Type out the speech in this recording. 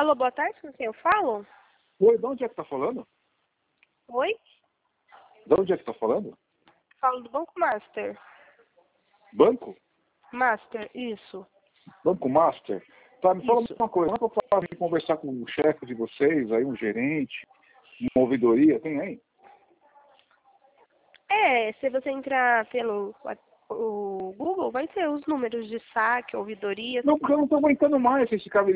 Alô, boa tarde, com quem eu falo? Oi, de onde é que tá falando? Oi? De onde é que tá falando? Falo do Banco Master. Banco? Master, isso. Banco Master? Tá, me fala Isso. uma coisa, não é que eu posso vir conversar com o chefe de vocês, aí um gerente, uma ouvidoria, tem aí? Se você entrar pelo o Google, vai ter os números de saque, ouvidoria. Não, porque eu não tô aguentando mais esse